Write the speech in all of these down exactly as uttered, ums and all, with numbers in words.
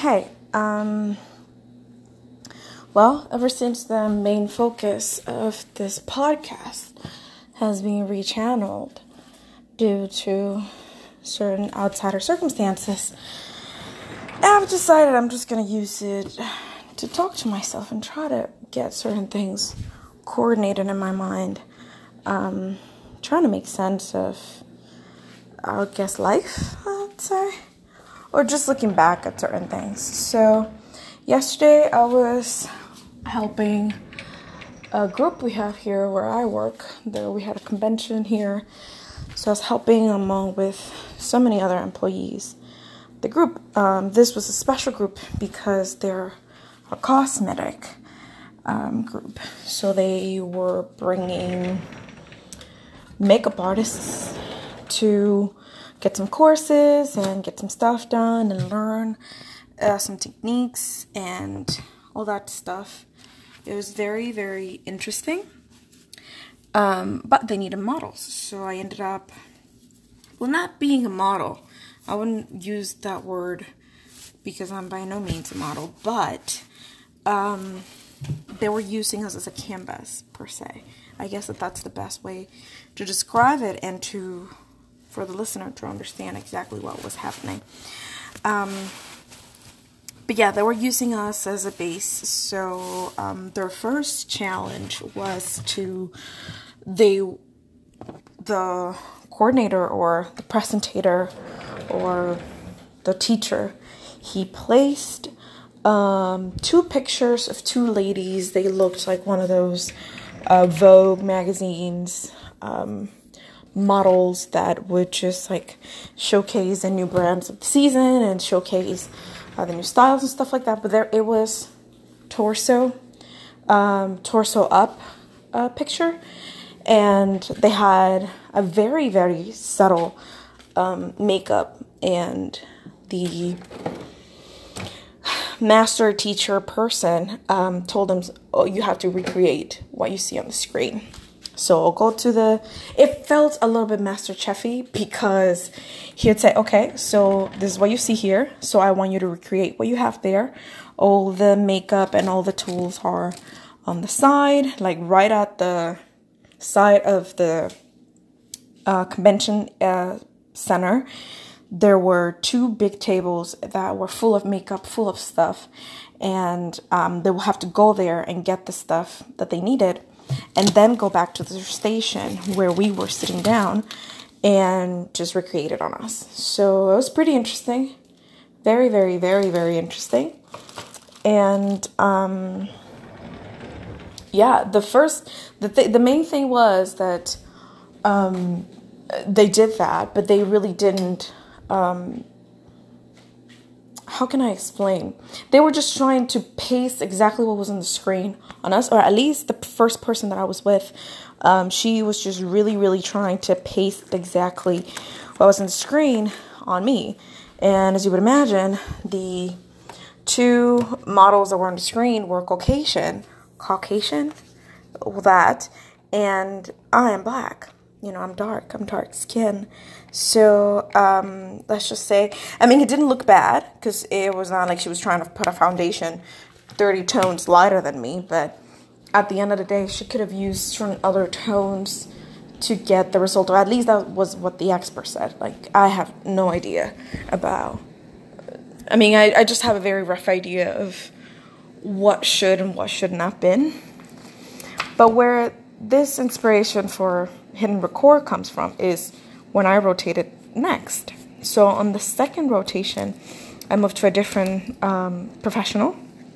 hey, um, well, ever since the main focus of this podcast has been rechanneled due to certain outsider circumstances, I've decided I'm just going to use it to talk to myself and try to get certain things coordinated in my mind. Um, trying to make sense of, I guess, life, I'd say. Or just looking back at certain things. So, yesterday I was helping a group we have here where I work. There we had a convention here. So I was helping along with so many other employees. The group, um, this was a special group because they're a cosmetic um, group. So they were bringing makeup artists to get some courses and get some stuff done and learn uh, some techniques and all that stuff. It was very, very interesting. Um, but they needed models. So I ended up, well, not being a model. I wouldn't use that word because I'm by no means a model. But um, they were using us as a canvas, per se. I guess that that's the best way to describe it and to... for the listener to understand exactly what was happening. Um, but yeah, they were using us as a base. So um, their first challenge was to, they, the coordinator or the presentator or the teacher, he placed um, two pictures of two ladies. They looked like one of those uh, Vogue magazines, um, models that would just like showcase the new brands of the season and showcase uh, the new styles and stuff like that. But there it was torso, um, torso up uh, picture, and they had a very very subtle um, makeup, and the master teacher person um, told them, "Oh, you have to recreate what you see on the screen." So I'll go to the, it felt a little bit Master Chefy because he would say, okay, so this is what you see here. So I want you to recreate what you have there. All the makeup and all the tools are on the side, like right at the side of the uh, convention uh, center. There were two big tables that were full of makeup, full of stuff. And um, they will have to go there and get the stuff that they needed. And then go back to the station where we were sitting down and just recreate it on us. So it was pretty interesting. Very, very, very, very interesting. And um, yeah, the first, the th- the main thing was that um, they did that, but they really didn't. Um, how can I explain? They were just trying to paste exactly what was on the screen on us, or at least the first person that I was with, um, she was just really, really trying to paste exactly what was on the screen on me. And as you would imagine, the two models that were on the screen were Caucasian, Caucasian, that, and I am black. You know, I'm dark, I'm dark skin. So, um, let's just say, I mean, it didn't look bad because it was not like she was trying to put a foundation thirty tones lighter than me. But at the end of the day, she could have used certain other tones to get the result. Or at least that was what the expert said. Like, I have no idea about, I mean, I, I just have a very rough idea of what should and what should not have been. But where this inspiration for Hidden Record comes from is when I rotated next. So on the second rotation, I moved to a different um, professional.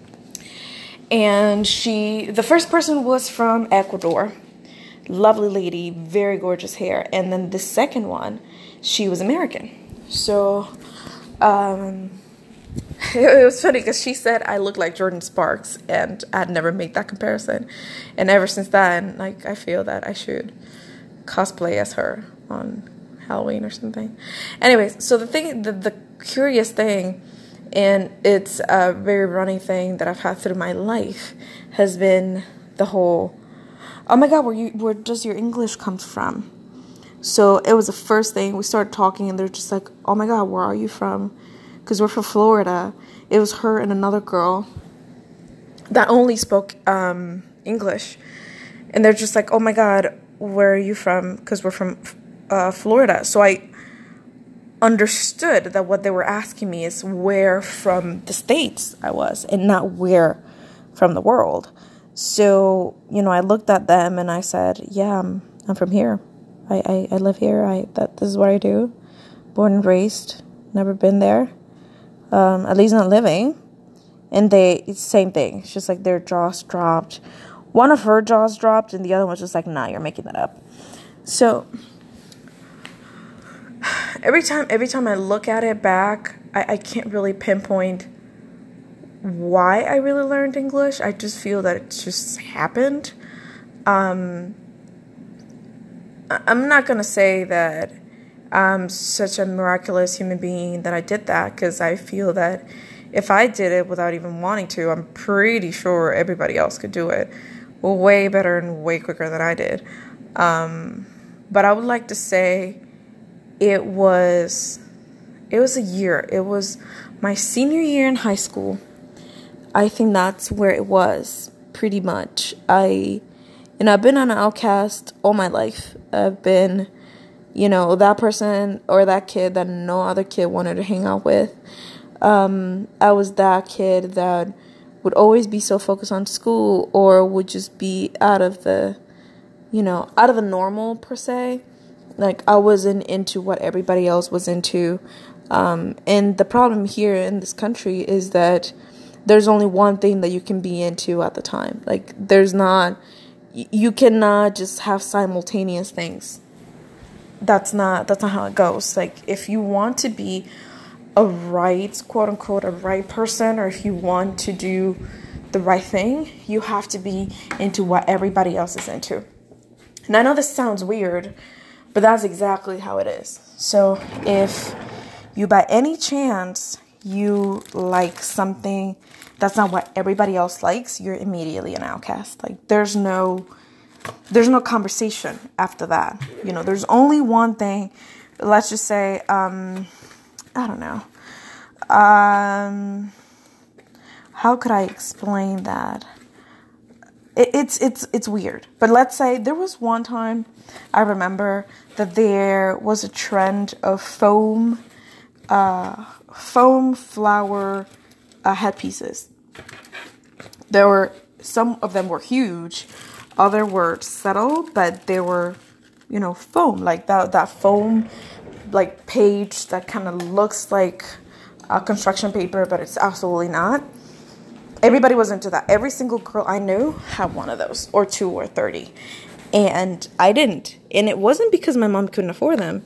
And she, the first person was from Ecuador. Lovely lady, very gorgeous hair. And then the second one, she was American. So um, it was funny because she said I look like Jordan Sparks. And I had never made that comparison. And ever since then, like, I feel that I should cosplay as her on Halloween or something. Anyways, so the thing, the, the curious thing, and it's a very running thing that I've had through my life, has been the whole, oh my God, where you, where does your English come from? So it was the first thing we started talking, and they're just like, oh my God, where are you from? because we're from Florida. It was her and another girl that only spoke um, English. And they're just like, oh my God, where are you from? Because we're from uh, Florida. So I understood that what they were asking me is where from the States I was, and not where from the world. So, you know, I looked at them and I said, yeah, I'm, I'm from here. I, I, I live here. I that this is what I do. Born and raised. Never been there. Um, at least not living. And they, it's the same thing. It's just like their jaws dropped. One of her jaws dropped and the other one's just like, nah, you're making that up. So every time every time I look at it back, I, I can't really pinpoint why I really learned English. I just feel that it just happened. Um, I'm not going to say that I'm such a miraculous human being that I did that, because I feel that if I did it without even wanting to, I'm pretty sure everybody else could do it way better and way quicker than I did. Um, but I would like to say it was, it was a year. It was my senior year in high school. I think that's where it was, pretty much. I, and I've been an outcast all my life. I've been, you know, that person or that kid that no other kid wanted to hang out with. Um, I was that kid that would always be so focused on school, or would just be out of the, you know, out of the normal per se. Like, I wasn't into what everybody else was into. Um, and the problem here in this country is that there's only one thing that you can be into at the time. Like, there's not, you cannot just have simultaneous things. That's not, that's not how it goes. Like, if you want to be a right, quote unquote, a right person, or if you want to do the right thing, you have to be into what everybody else is into. And I know this sounds weird, but that's exactly how it is. So if you by any chance you like something that's not what everybody else likes, you're immediately an outcast. Like, there's no there's no conversation after that. You know, there's only one thing. Let's just say, um, I don't know. Um, how could I explain that? It, it's it's it's weird. But let's say there was one time I remember that there was a trend of foam, uh, foam flower uh, headpieces. There were, some of them were huge, other were subtle, but they were, you know, foam, like that that foam, like page that kind of looks like a construction paper, but it's absolutely not. Everybody was into that. Every single girl I knew had one of those, or two, or thirty. And I didn't. And it wasn't because my mom couldn't afford them.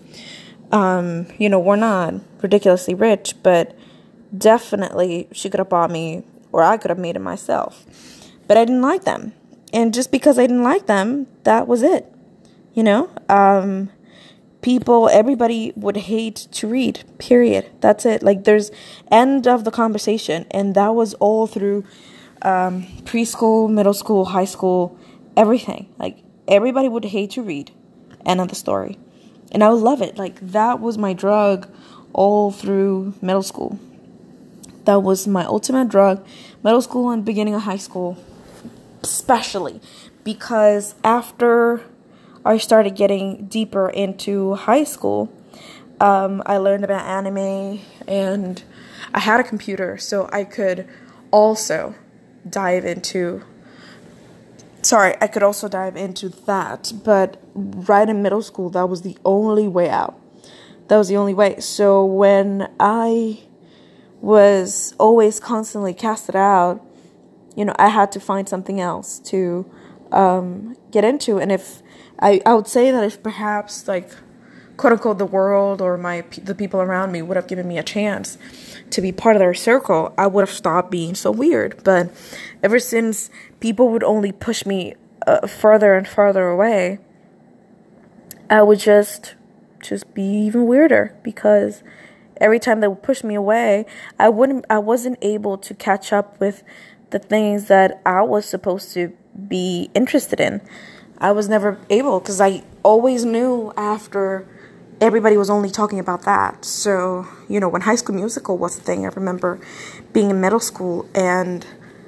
Um, you know, we're not ridiculously rich, but definitely she could have bought me, or I could have made it myself. But I didn't like them. And just because I didn't like them, that was it. You know? Um, people, everybody would hate to read, period. That's it. Like, there's end of the conversation. And that was all through um, preschool, middle school, high school, everything. Like, everybody would hate to read. End of the story. And I would love it. Like, that was my drug all through middle school. That was my ultimate drug. Middle school and beginning of high school, especially. Because after I started getting deeper into high school, um, I learned about anime, and I had a computer, so I could also dive into, sorry, I could also dive into that, but right in middle school, that was the only way out. That was the only way. So when I was always constantly casted out, you know, I had to find something else to um, get into, and if I, I would say that if perhaps, like, quote unquote, the world or my the people around me would have given me a chance to be part of their circle, I would have stopped being so weird. But ever since people would only push me uh, further and further away, I would just just be even weirder, because every time they would push me away, I wouldn't I wasn't able to catch up with the things that I was supposed to be interested in. I was never able, because I always knew after everybody was only talking about that. So, you know, when High School Musical was a thing, I remember being in middle school and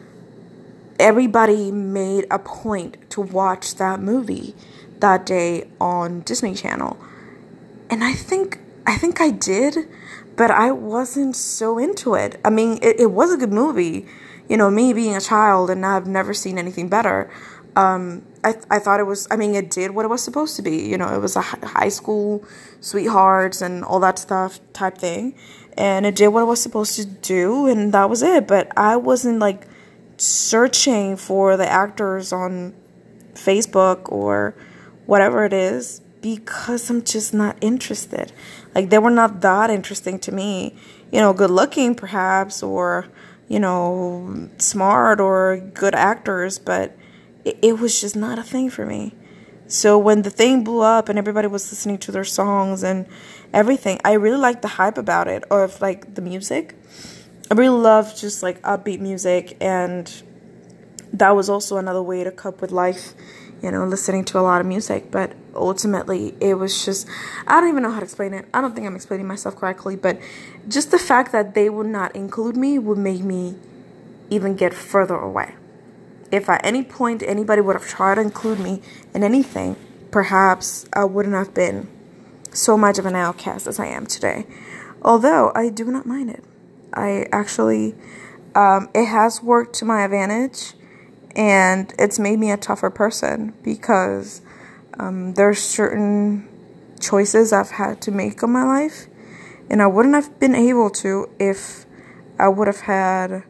everybody made a point to watch that movie that day on Disney Channel. And I think, I think I did, but I wasn't so into it. I mean, it, it was a good movie. You know, me being a child and I've never seen anything better. Um, I I thought it was, I mean, it did what it was supposed to be. You know, it was a high school sweethearts and all that stuff type thing. And it did what it was supposed to do, and that was it. But I wasn't, like, searching for the actors on Facebook or whatever it is because I'm just not interested. Like, they were not that interesting to me. You know, good looking perhaps, or, you know, smart or good actors, but it, it was just not a thing for me. So when the thing blew up and everybody was listening to their songs and everything, I really liked the hype about it, of like the music. I really love just like upbeat music, and that was also another way to cope with life, you know, listening to a lot of music. But ultimately, it was just, I don't even know how to explain it. I don't think I'm explaining myself correctly, but just the fact that they would not include me would make me even get further away. If at any point anybody would have tried to include me in anything, perhaps I wouldn't have been so much of an outcast as I am today. Although I do not mind it. I actually, um, it has worked to my advantage, and it's made me a tougher person because um, there's certain choices I've had to make in my life, and I wouldn't have been able to if I would have had,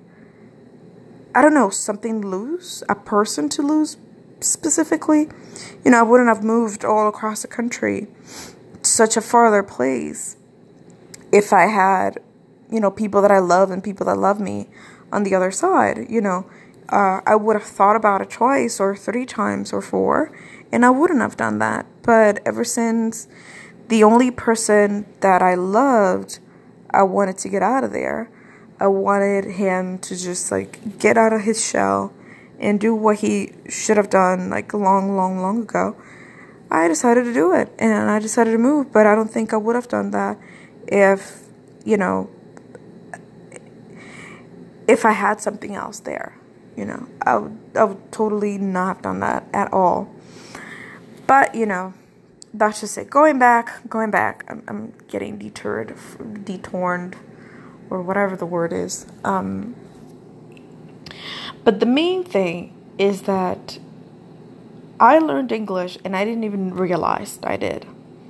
I don't know, something to lose, a person to lose specifically. You know, I wouldn't have moved all across the country to such a farther place if I had, you know, people that I love and people that love me on the other side. You know, uh, I would have thought about it twice or three times or four, and I wouldn't have done that. But ever since the only person that I loved, I wanted to get out of there. I wanted him to just, like, get out of his shell and do what he should have done, like, long, long, long ago. I decided to do it, and I decided to move, but I don't think I would have done that if, you know, if I had something else there, you know. I would, I would totally not have done that at all. But, you know, that's just it. Going back, going back, I'm, I'm getting deterred, detorned, or whatever the word is. Um, but the main thing is that I learned English and I didn't even realize I did.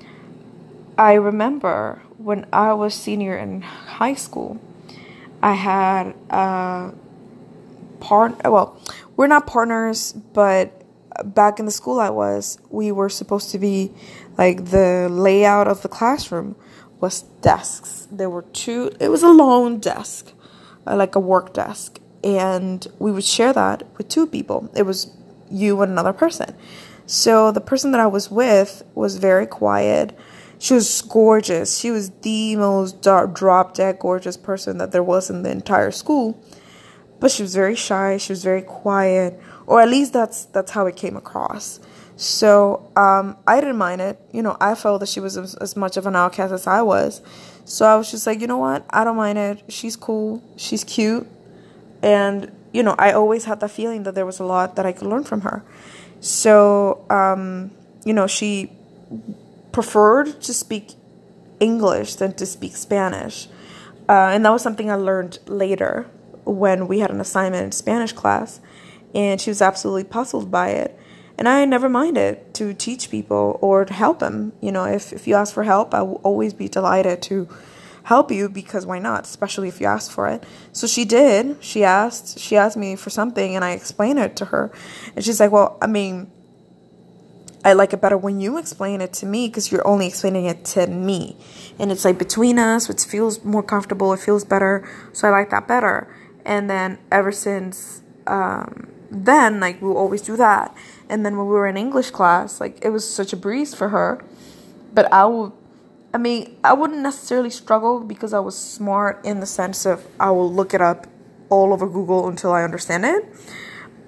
I remember when I was senior in high school, I had a part, well, we're not partners, but back in the school I was, we were supposed to be, like, the layout of the classroom was desks. There were two, it was a long desk, uh, like a work desk, and we would share that with two people. It was you and another person. So the person that I was with was very quiet. She was gorgeous. She was the most drop dead gorgeous person that there was in the entire school. But she was very shy. She was very quiet, or at least that's that's how it came across. So um, I didn't mind it. You know, I felt that she was as, as much of an outcast as I was. So I was just like, you know what? I don't mind it. She's cool. She's cute. And, you know, I always had the feeling that there was a lot that I could learn from her. So, um, you know, she preferred to speak English than to speak Spanish. Uh, and that was something I learned later when we had an assignment in Spanish class. And she was absolutely puzzled by it. And I never minded to teach people or to help them. You know, if, if you ask for help, I will always be delighted to help you, because why not? Especially if you ask for it. So she did. She asked. She asked me for something, and I explained it to her. And she's like, well, I mean, I like it better when you explain it to me, because you're only explaining it to me. And it's like between us, it feels more comfortable. It feels better. So I like that better. And then ever since um, then, like, we'll always do that. And then when we were in English class, like, it was such a breeze for her. But I would, I mean, I wouldn't necessarily struggle because I was smart in the sense of I will look it up all over Google until I understand it.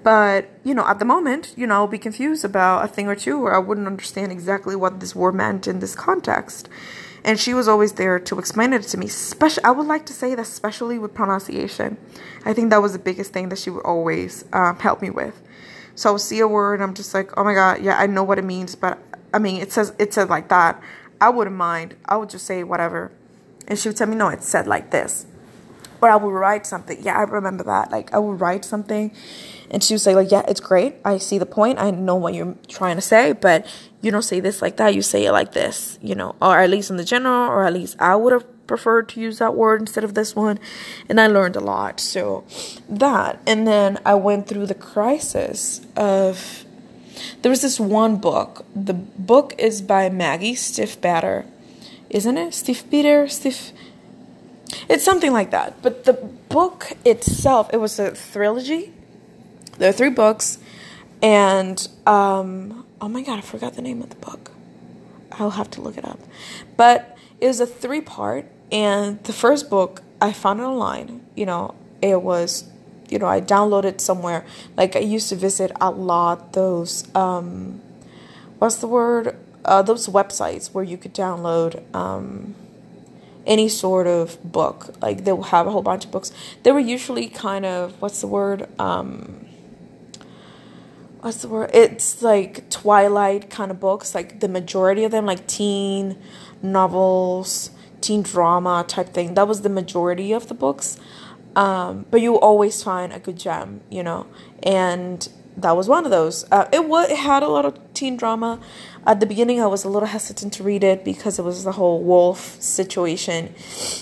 But, you know, at the moment, you know, I'll be confused about a thing or two, or I wouldn't understand exactly what this word meant in this context. And she was always there to explain it to me. Special, I would like to say that especially with pronunciation. I think that was the biggest thing that she would always um, help me with. So I would see a word and I'm just like, oh my God, yeah, I know what it means. But I mean, it says, it said like that. I wouldn't mind. I would just say whatever. And she would tell me, no, it's said like this. Or I would write something. Yeah, I remember that. Like I would write something and she would say like, yeah, it's great. I see the point. I know what you're trying to say, but you don't say this like that. You say it like this, you know, or at least in the general, or at least I would have preferred to use that word instead of this one. And I learned a lot. So that, and then I went through the crisis of, there was this one book. The book is by Maggie Stiefvater, isn't it? Stiefvater, Stief. It's something like that. But the book itself, it was a trilogy. There are three books. And, um, oh my God, I forgot the name of the book. I'll have to look it up. But it was a three-part. And the first book, I found it online. You know, it was, you know, I downloaded somewhere. Like, I used to visit a lot those, um, what's the word? Uh, those websites where you could download, um... any sort of book. Like, they will have a whole bunch of books. They were usually kind of, what's the word? Um, what's the word? It's like Twilight kind of books. Like, the majority of them, like teen novels, teen drama type thing. That was the majority of the books. Um, but you always find a good gem, you know. And that was one of those. Uh, it, was, it had a lot of teen drama. At the beginning, I was a little hesitant to read it because it was the whole wolf situation.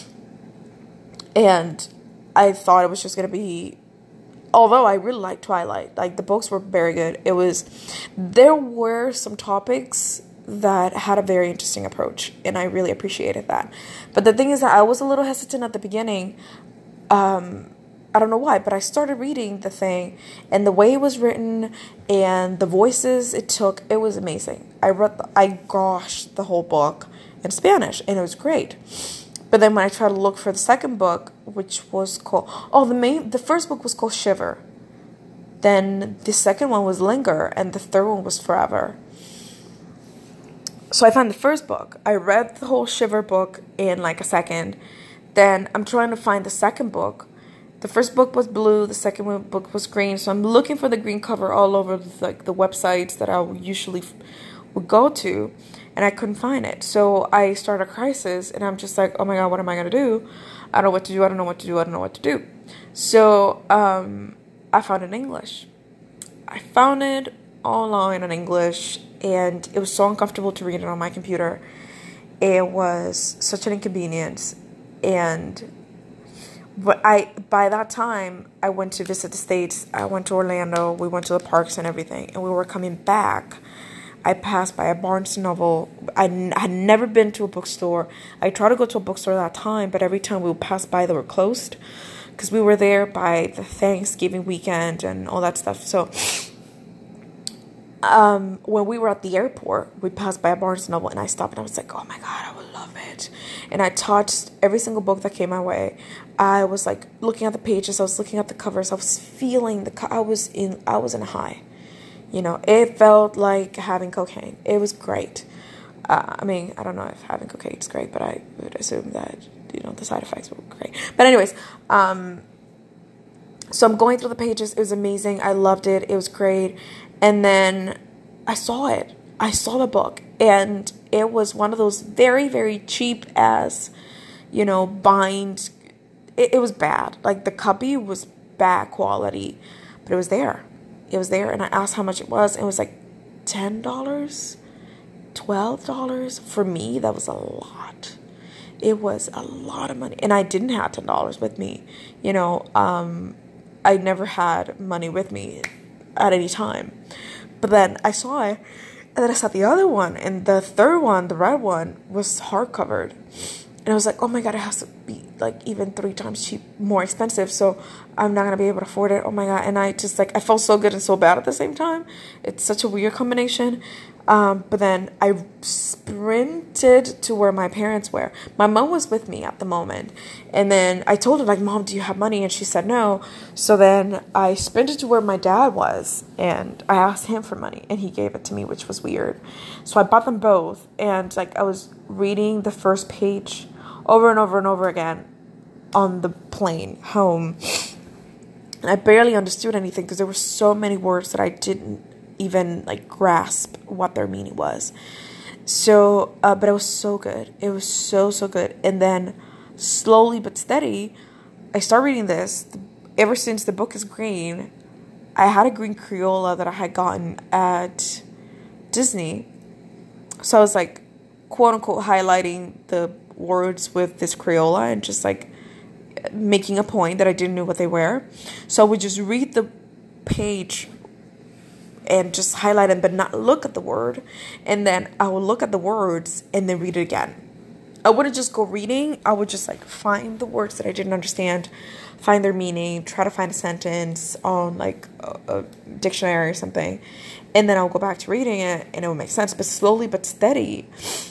And I thought it was just going to be, although I really liked Twilight, like the books were very good. It was, there were some topics that had a very interesting approach, and I really appreciated that. But the thing is that I was a little hesitant at the beginning. Um, I don't know why, but I started reading the thing, and the way it was written and the voices it took, it was amazing. I read, the, I goshed the whole book in Spanish, and it was great. But then when I tried to look for the second book, which was called, oh, the main, the first book was called Shiver. Then the second one was Linger, and the third one was Forever. So I found the first book. I read the whole Shiver book in like a second. Then I'm trying to find the second book. The first book was blue, the second book was green, so I'm looking for the green cover all over the, like the websites that I usually f- would go to, and I couldn't find it. So I started a crisis, and I'm just like, oh my God, what am I going to do? I don't know what to do, I don't know what to do, I don't know what to do. So um, I found it in English. I found it online in English, and it was so uncomfortable to read it on my computer. It was such an inconvenience, and... But I, by that time, I went to visit the States. I went to Orlando. We went to the parks and everything. And we were coming back. I passed by a Barnes and Noble. I n- had never been to a bookstore. I tried to go to a bookstore that time, but every time we would pass by, they were closed. Because we were there by the Thanksgiving weekend and all that stuff. So, um, when we were at the airport, we passed by a Barnes and Noble. And I stopped and I was like, oh my God, I would love it. And I touched every single book that came my way. I was like looking at the pages. I was looking at the covers. I was feeling the. Co- I was in. I was in a high. You know, it felt like having cocaine. It was great. Uh, I mean, I don't know if having cocaine is great, but I would assume that, you know, the side effects were great. But anyways, um, so I'm going through the pages. It was amazing. I loved it. It was great. And then I saw it. I saw the book, and it was one of those very, very cheap as, you know, bind. It, it was bad. Like, the copy was bad quality, but it was there. It was there, and I asked how much it was, and it was like ten dollars, twelve dollars. For me, that was a lot. It was a lot of money, and I didn't have ten dollars with me. You know, um, I never had money with me at any time. But then I saw it, and then I saw the other one, and the third one, the red one, was hardcovered. And I was like, oh my God, it has to, be like even three times cheap, more expensive. So I'm not going to be able to afford it. Oh my God. And I just like, I felt so good and so bad at the same time. It's such a weird combination. Um, but then I sprinted to where my parents were. My mom was with me at the moment. And then I told her, like, Mom, do you have money? And she said no. So then I sprinted to where my dad was. And I asked him for money. And he gave it to me, which was weird. So I bought them both. And, like, I was reading the first page over and over and over again on the plane home. And I barely understood anything because there were so many words that I didn't even like grasp what their meaning was. So uh, but it was so good. It was so so good. And then slowly but steady I started reading this. Ever since the book is green, I had a green Crayola that I had gotten at Disney. So I was like quote unquote highlighting the words with this Crayola and just like making a point that I didn't know what they were. So I would just read the page and just highlight them, but not look at the word. And then I would look at the words and then read it again. I wouldn't just go reading. I would just like find the words that I didn't understand, find their meaning, try to find a sentence on like a, a dictionary or something. And then I'll go back to reading it and it would make sense. But slowly but steady,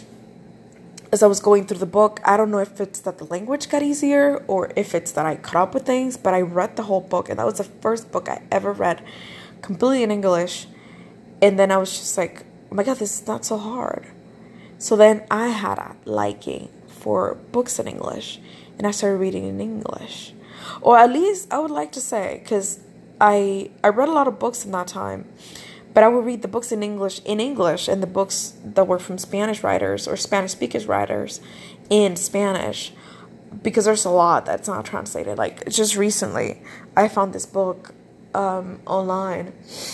as I was going through the book, I don't know if it's that the language got easier or if it's that I caught up with things, but I read the whole book. And that was the first book I ever read completely in English. And then I was just like, oh my God, this is not so hard. So then I had a liking for books in English and I started reading in English. Or at least I would like to say, because I I read a lot of books in that time, but I would read the books in English in English and the books that were from Spanish writers or Spanish speakers writers in Spanish, because there's a lot that's not translated. Like just recently I found this book um, online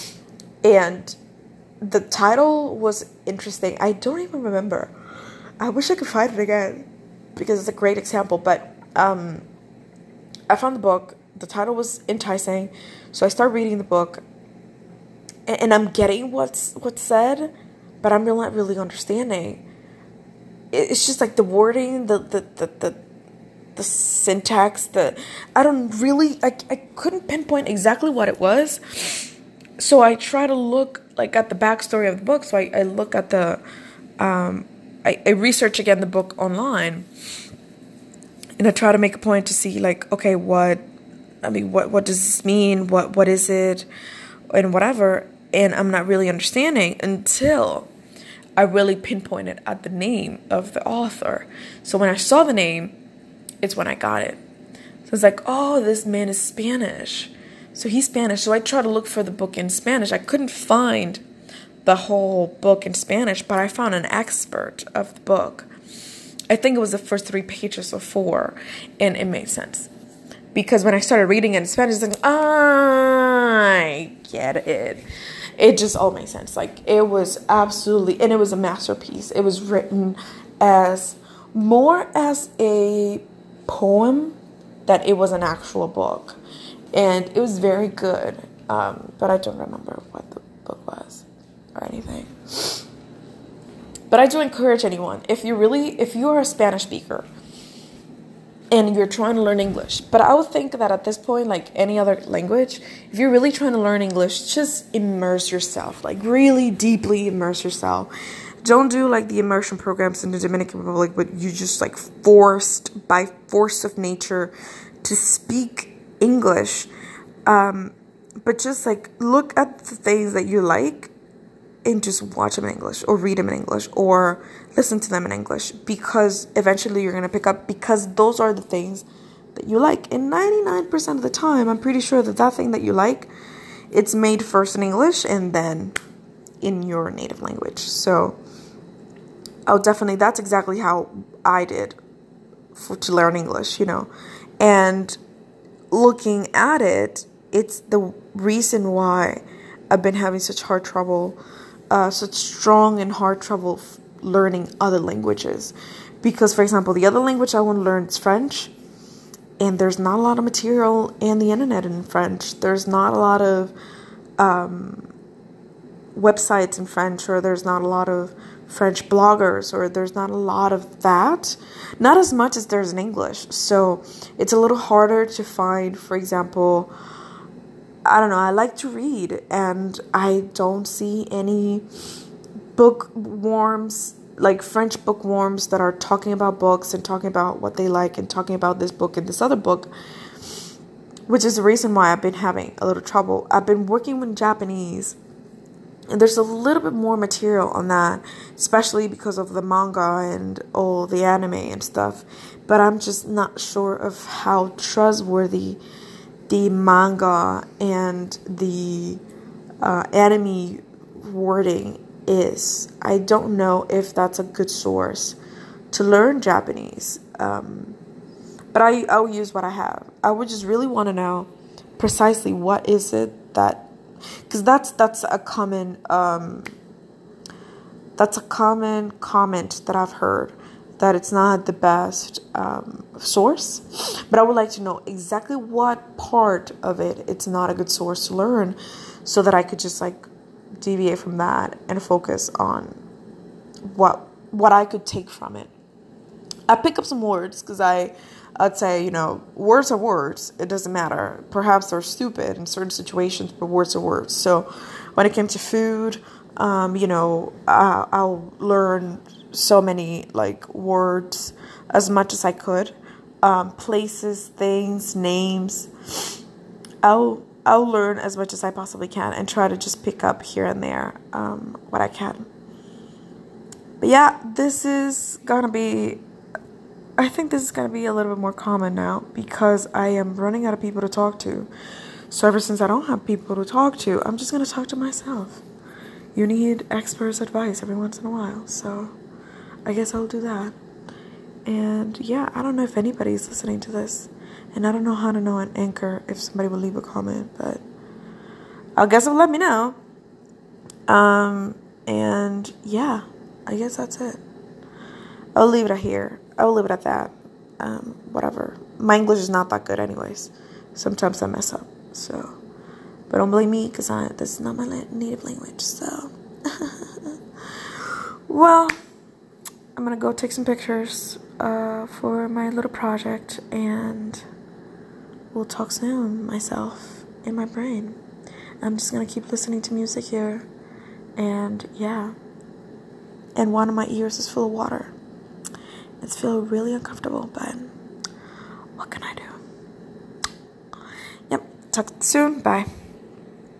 and the title was interesting. I don't even remember. I wish I could find it again because it's a great example. But um, I found the book. The title was enticing. So I started reading the book. And, and I'm getting what's what's said, but I'm not really understanding. It's just like the wording, the the the, the the syntax, the I don't really I I couldn't pinpoint exactly what it was. So I try to look like at the backstory of the book. So I, I look at the um I, I research again the book online. And I try to make a point to see like, okay, what I mean what what does this mean? What what is it? And whatever. And I'm not really understanding until I really pinpointed at the name of the author. So when I saw the name, it's when I got it. So it's like, oh, this man is Spanish. So he's Spanish. So I tried to look for the book in Spanish. I couldn't find the whole book in Spanish, but I found an expert of the book. I think it was the first three pages or four, and it made sense. Because when I started reading it in Spanish, I was like, I get it. It just all made sense. Like, it was absolutely, and it was a masterpiece. It was written as, more as a poem that it was an actual book. And it was very good. Um, but I don't remember what the book was or anything. But I do encourage anyone, if you really, if you are a Spanish speaker, and you're trying to learn English. But I would think that at this point, like any other language, if you're really trying to learn English, just immerse yourself. Like really deeply immerse yourself. Don't do like the immersion programs in the Dominican Republic, but you just like forced, by force of nature, to speak English. Um, but just like look at the things that you like and just watch them in English or read them in English or listen to them in English, because eventually you're going to pick up, because those are the things that you like. And ninety-nine percent of the time, I'm pretty sure that that thing that you like, it's made first in English and then in your native language. So I'll definitely, that's exactly how I did for to learn English, you know. And looking at it, it's the reason why I've been having such hard trouble, uh, such strong and hard trouble f- learning other languages. Because, for example, the other language I want to learn is French, and there's not a lot of material in the internet in French. There's not a lot of um, websites in French, or there's not a lot of French bloggers, or there's not a lot of that. Not as much as there's in English. So it's a little harder to find, for example, I don't know, I like to read, and I don't see any bookworms, like French bookworms that are talking about books and talking about what they like and talking about this book and this other book, which is the reason why I've been having a little trouble. I've been working with Japanese, and there's a little bit more material on that, especially because of the manga and all the anime and stuff. But I'm just not sure of how trustworthy the manga and the uh, anime wording is. I don't know if that's a good source to learn Japanese. Um, but I, I'll use what I have. I would just really want to know precisely what is it that, because that's that's a common um, that's a common comment that I've heard, that it's not the best um, source. But I would like to know exactly what part of it it's not a good source to learn, so that I could just like deviate from that and focus on what what I could take from it. I pick up some words because I I'd say, you know, words are words. It doesn't matter. Perhaps they're stupid in certain situations, but words are words. So when it came to food, um, you know, uh, I'll learn so many like words as much as I could. Um, places, things, names. I'll I'll learn as much as I possibly can and try to just pick up here and there um, what I can. But yeah, this is gonna be. I think this is going to be a little bit more common now, because I am running out of people to talk to. So ever since I don't have people to talk to, I'm just going to talk to myself. You need experts' advice every once in a while. So I guess I'll do that. And yeah, I don't know if anybody's listening to this. And I don't know how to know an Anchor if somebody will leave a comment. But I guess it'll let me know. Um, and yeah, I guess that's it. I'll leave it here. I will leave it at that. Um, whatever. My English is not that good anyways. Sometimes I mess up. So, but don't blame me, because I this is not my native language. So, well, I'm going to go take some pictures uh, for my little project. And we'll talk soon, myself and my brain. I'm just going to keep listening to music here. And yeah. And one of my ears is full of water. It's feeling really uncomfortable, but what can I do? Yep, talk soon. Bye.